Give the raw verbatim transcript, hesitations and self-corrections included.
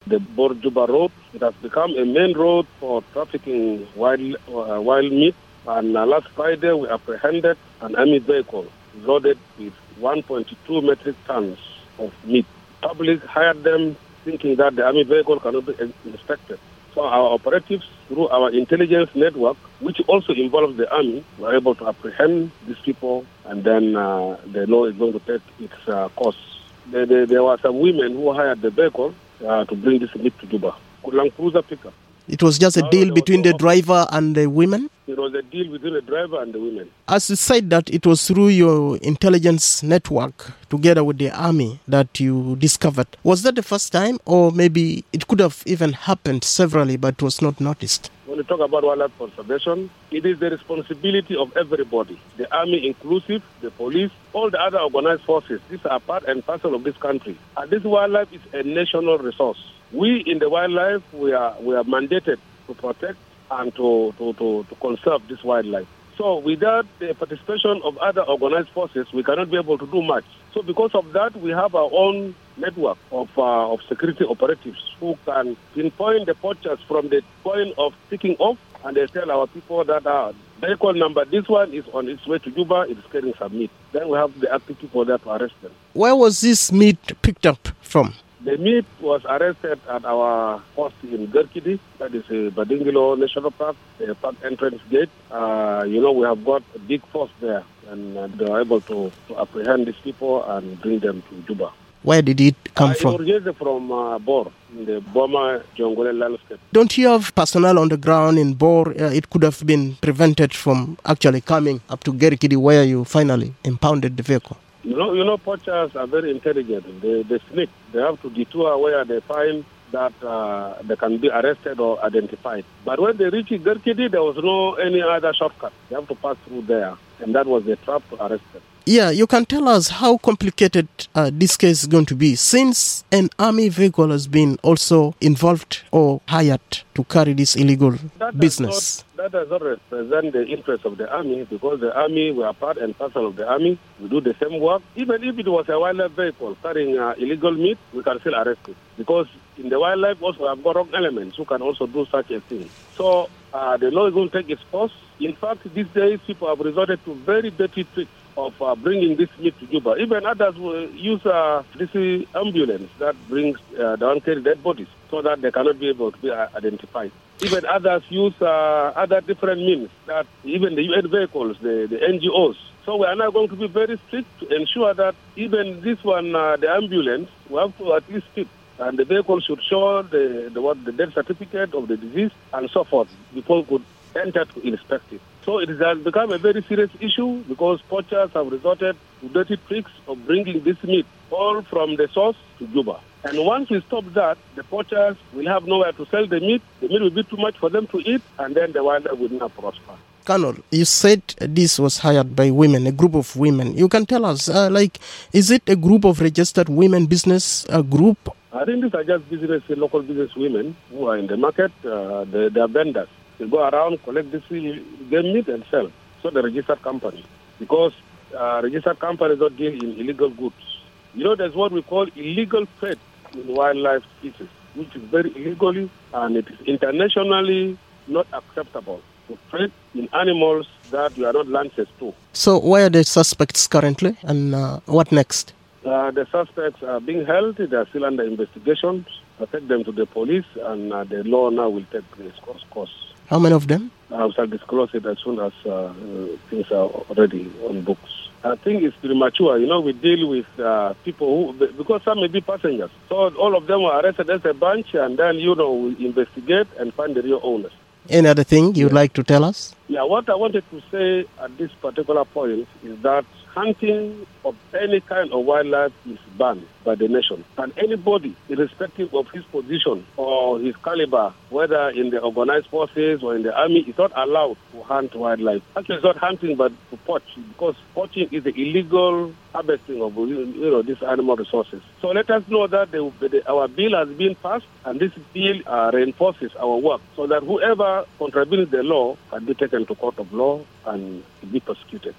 the Bor-Juba road. It has become a main road for trafficking wild, uh, wild meat. And uh, last Friday, we apprehended an army vehicle loaded with one point two metric tons of meat. Public hired them thinking that the army vehicle cannot be inspected. So our operatives, through our intelligence network, which also involves the army, were able to apprehend these people, and then uh, the law is going to take its uh, course. There, there, there were some women who hired the vehicle uh, to bring this meat to Juba. Land Cruiser pickup. It was just a No, deal there was between no the driver and the women? It was a deal between the driver and the women. As you said that it was through your intelligence network, together with the army, that you discovered. Was that the first time, or maybe it could have even happened severally, but was not noticed? When we talk about wildlife conservation, it is the responsibility of everybody, the army inclusive, the police, all the other organized forces. These are part and parcel of this country. And this wildlife is a national resource. We in the wildlife, we are we are mandated to protect and to, to, to, to conserve this wildlife. So without the participation of other organized forces, we cannot be able to do much. So because of that, we have our own network of uh, of security operatives who can pinpoint the poachers from the point of picking off, and they tell our people that uh, vehicle number, this one is on its way to Juba, it is carrying some meat. Then we have the active people there to arrest them. Where was this meat picked up from? The meat was arrested at our post in Gerkidi, that is a Badingilo National Park, the park entrance gate. Uh, you know, we have got a big force there, and uh, they were able to, to apprehend these people and bring them to Juba. Where did it come uh, from? It originated from uh, Bor, in the Boma Jongole landscape. Don't you have personnel on the ground in Bor? Uh, it could have been prevented from actually coming up to Gerkidi, where you finally impounded the vehicle. You know, you know, poachers are very intelligent. They, they sneak. They have to detour where they find that uh, they can be arrested or identified. But when they reach Gerkidi, there was no any other shortcut. They have to pass through there, and that was the trap to arrest them. Yeah, you can tell us how complicated uh, this case is going to be, since an army vehicle has been also involved or hired to carry this illegal that business. Not, that does not represent the interest of the army, because the army, we are part and parcel of the army. We do the same work. Even if it was a wildlife vehicle carrying uh, illegal meat, we can still arrest it. Because in the wildlife also we have got wrong elements who can also do such a thing. So uh, the law is going to take its course. In fact, these days people have resorted to very dirty tricks of uh, bringing this meat to Juba. Even others will use uh, this ambulance that brings uh, the uncarried dead bodies so that they cannot be able to be uh, identified. Even others use uh, other different means, that even the U N vehicles, the, the N G Os. So we are now going to be very strict to ensure that even this one, uh, the ambulance, we have to at least keep. And the vehicle should show the, the, what, the death certificate of the disease and so forth before we could enter to inspect it. So it has become a very serious issue, because poachers have resorted to dirty tricks of bringing this meat all from the source to Juba. And once we stop that, the poachers will have nowhere to sell the meat. The meat will be too much for them to eat, and then the wildlife will not prosper. Colonel, you said this was hired by women, a group of women. You can tell us, uh, like, is it a group of registered women business a group? I think these are just business, local business women who are in the market. Uh, they, they are vendors. They go around, collect this game meat and sell. So the registered company, because uh, registered companies don't deal in illegal goods. You know, there's what we call illegal trade in wildlife species, which is very illegally, and it is internationally not acceptable to trade in animals that you are not licensed to. So where are the suspects currently, and uh, what next? Uh, the suspects are being held. They are still under investigation. I take them to the police, and uh, the law now will take its course. How many of them? I shall disclose it as soon as uh, uh, things are already on books. I think it's premature. You know, we deal with uh, people who, because some may be passengers. So all of them were arrested as a bunch, and then, you know, we investigate and find the real owners. Any other thing you'd yeah. like to tell us? Yeah, what I wanted to say at this particular point is that hunting of any kind of wildlife is banned by the nation. And anybody, irrespective of his position or his caliber, whether in the organized forces or in the army, is not allowed to hunt wildlife. Actually, it's not hunting, but to poach, because poaching is the illegal harvesting of, you know, these animal resources. So let us know that the, the, our bill has been passed, and this bill uh, reinforces our work, so that whoever contravenes the law can be taken to court of law and be prosecuted.